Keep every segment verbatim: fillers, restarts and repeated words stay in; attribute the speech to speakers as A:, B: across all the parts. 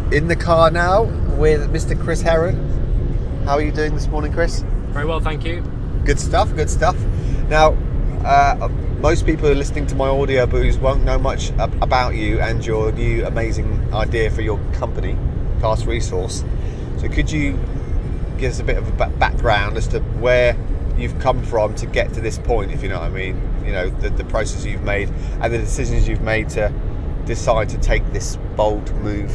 A: in the car now with Mister Chris Heron. How are you doing this morning, Chris?
B: Very well, thank you.
A: Good stuff, good stuff. Now, uh, most people who are listening to my audio booze won't know much ab- about you and your new amazing idea for your company, Cast Resource. So could you give us a bit of a b- background as to where you've come from to get to this point, if you know what I mean? You know, the, the process you've made and the decisions you've made to decide to take this bold move.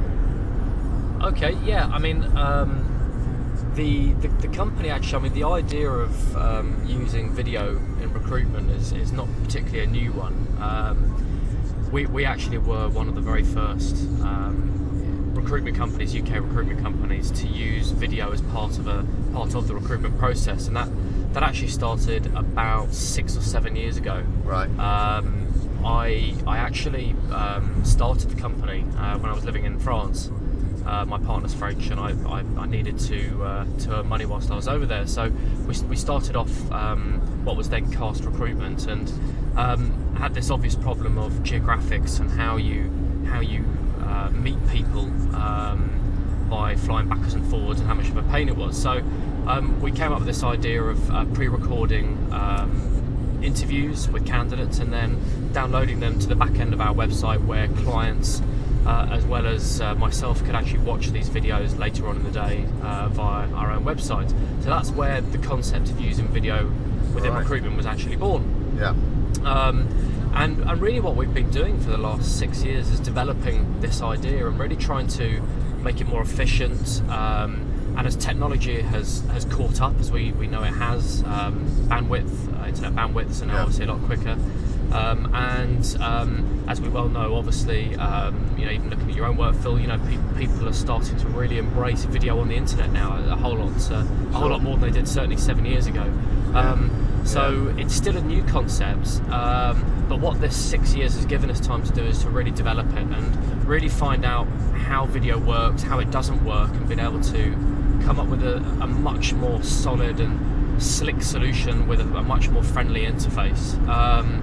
B: Okay, yeah, I mean, um, the, the the company actually, I mean, the idea of um, using video in recruitment is, is not particularly a new one. Um, we, we actually were one of the very first um, recruitment companies, U K recruitment companies, to use video as part of a part of the recruitment process, and that that actually started about six or seven years ago.
A: Right.
B: Um, I I actually um, started the company uh, when I was living in France. Uh, my partner's French, and I, I, I needed to uh, to earn money whilst I was over there. So we, we started off um, what was then Cast Recruitment, and um, had this obvious problem of geographics and how you how you uh, meet people um, by flying backwards and forwards, and how much of a pain it was. So um, we came up with this idea of uh, pre-recording um, interviews with candidates and then downloading them to the back end of our website, where clients Uh, as well as uh, myself could actually watch these videos later on in the day uh, via our own website. So that's where the concept of using video within
A: right.
B: recruitment was actually born.
A: Yeah.
B: Um, and, and really what we've been doing for the last six years is developing this idea and really trying to make it more efficient. Um, and as technology has, has caught up, as we, we know it has, um, bandwidth, uh, internet bandwidths are now
A: Yeah.
B: obviously a lot quicker. Um, and um, as we well know, obviously, um, you know, even looking at your own work, Phil, you know, pe- people are starting to really embrace video on the internet now a whole lot, uh, a whole lot more than they did certainly seven years ago. Um, so yeah. It's still a new concept, um, but what this six years has given us time to do is to really develop it and really find out how video works, how it doesn't work, and being able to come up with a, a much more solid and slick solution with a, a much more friendly interface. Um,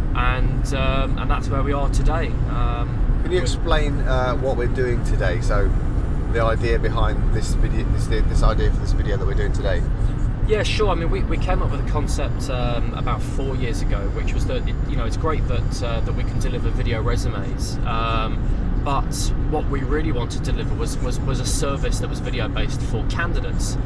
B: And um, and that's where we are today. Um,
A: Can you explain uh, what we're doing today? So, the idea behind this video, this, this idea for this video that we're doing today.
B: Yeah, sure. I mean, we, we came up with a concept um, about four years ago, which was that it, you know it's great that uh, that we can deliver video resumes, um, but what we really wanted to deliver was was, was a service that was video based for candidates.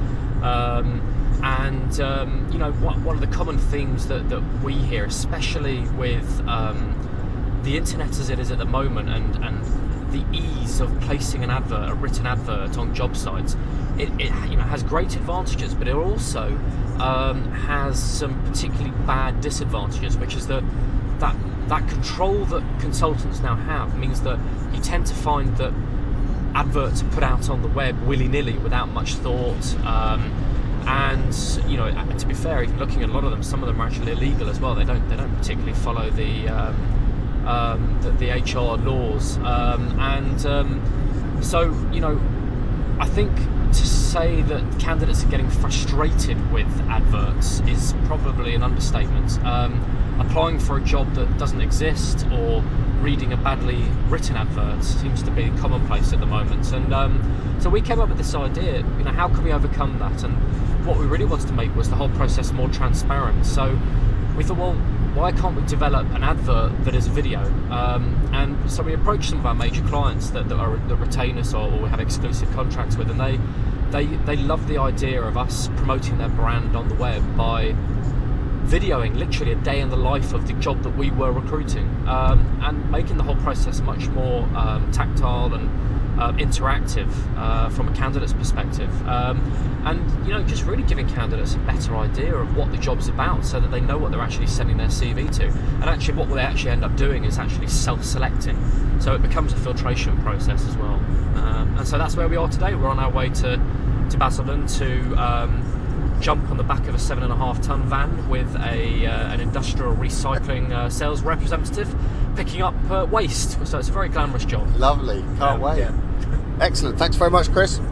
B: Um, And um, you know, what, one of the common themes that, that we hear, especially with um, the internet as it is at the moment, and, and the ease of placing an advert, a written advert on job sites, it, it you know has great advantages, but it also um, has some particularly bad disadvantages, which is that that that control that consultants now have means that you tend to find that adverts are put out on the web willy-nilly without much thought. Um, And you know, to be fair, even looking at a lot of them, some of them are actually illegal as well. They don't they don't particularly follow the um, um, the, the H R laws, um, and um, so you know, I think to say that candidates are getting frustrated with adverts is probably an understatement. Um, applying for a job that doesn't exist or reading a badly written advert seems to be commonplace at the moment, and um, so we came up with this idea. You know, how can we overcome that? And what we really wanted to make was the whole process more transparent. So we thought, well, why can't we develop an advert that is video? Um, and so we approached some of our major clients that, that, are, that retain us or, or we have exclusive contracts with, and they, they, they love the idea of us promoting their brand on the web by videoing literally a day in the life of the job that we were recruiting, um, and making the whole process much more um, tactile and uh, interactive uh, from a candidate's perspective, um, and you know, just really giving candidates a better idea of what the job's about, so that they know what they're actually sending their C V to. And actually, what they actually end up doing is actually self-selecting, so it becomes a filtration process as well. Um, and so that's where we are today. We're on our way to to Basildon to um, jump on the back of a seven and a half ton van with a uh, an industrial recycling uh, sales representative picking up uh, waste. So it's a very glamorous job.
A: Lovely, can't
B: um,
A: wait.
B: Yeah.
A: Excellent. Thanks very much, Chris.